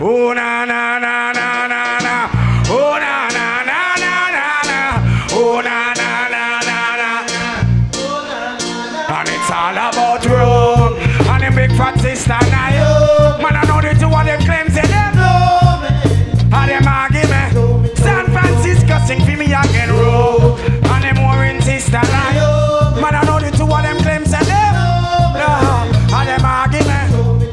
Oh na na na na na na. Oh na na na na na na. Oh na na na na na. And it's all about room. And the big fat sister now. Man, I know the two of them claims they them. And them argument. San Francisco sing for me again, roll. And them warring sister now. Man, I know the two of them claims they them. And them argument.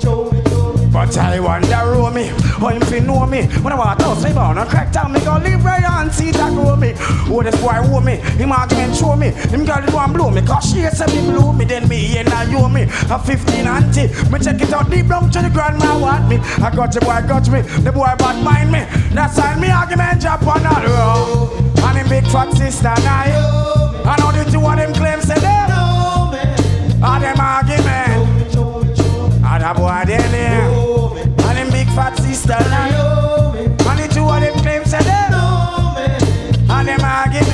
But I wonder who me, how him fi know me. When I walk out, say bound and crack down, me go live right on, see that grow me. Oh, this boy who me, him argument show me. Him girl the one blow me, cause she said me blow me. Then me and I you me, a 15 auntie. Me check it out deep down to the grandma want me. I got the boy got me, the boy bad mind me. That's why me argument drop on the road. And him big fat sister now. I know the two of them claims say them. All them argument. And a boy then there. And them big fat sister now. And the two of them claims say them. And them argument.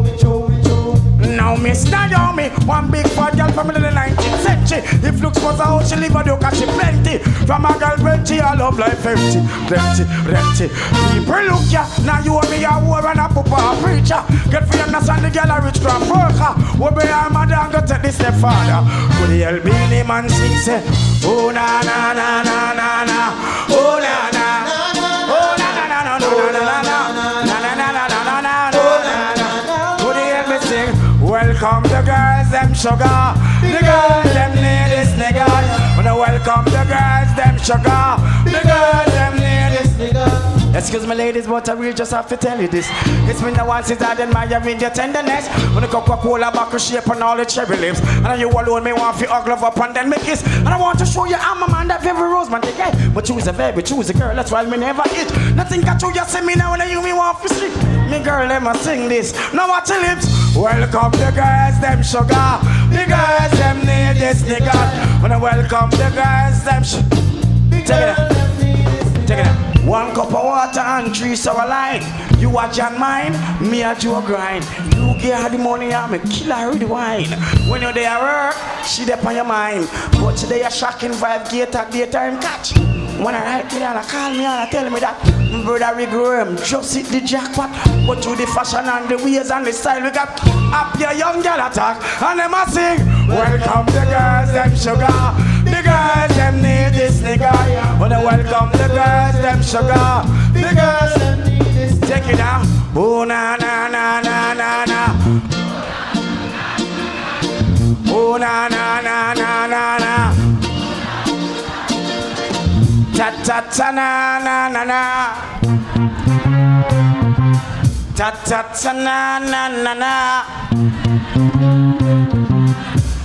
Now Miss Naomi, one big fat girl from the 19th century. If looks was a house, she live a duke and she plenty. From a girl plenty, I love life empty. Plenty. People look ya, now you and me a war and a papa a preacher. Get for you understand the girl a rich craft worker. We be a mother and go take this step father. Could the hell be the man sing say, oh na na na na na na. Oh na na. Oh na na na na na na na na. Na na na na na na na. Could the hell me sing, welcome the girls, them sugar. The girls, them need this nigga. Wanna welcome the girls, them sugar. The girls, them need this nigga. Excuse me ladies, but I really just have to tell you this. It's been the one since I admiring your tenderness. When the Coca-Cola bottle shape and all the cherry lips. And you alone me want to hug up and then me kiss. And I want to show you I'm a man that every rose man they get. But choose a baby, choose a girl, that's why me never hit. Nothing got you see me now when you me want to sleep. Me girl, let me sing this. Now watch your lips. Welcome the girls, them sugar. The girls, them need this nigga. When I welcome the girls, them Take it out. One cup of water and 3 sour line. You a John mine, me a Joe grind. You give her the money, I'm a killer with the wine. When you're there work, she there on your mind. But today a shocking vibe, gate at daytime catch. When I write me down, I call me and I tell me that brother we grow just hit the jackpot. But through the fashion and the ways and the style we got up your young girl attack. And them a sing, welcome the girls, them sugar. The girls, them need this nigga. Wanna welcome the girls, them sugar. The girls, them need this. Take it down. Oh na na na na na na. Oh na na na na na na. Ta ta ta na na na na. Ta ta ta na na na na.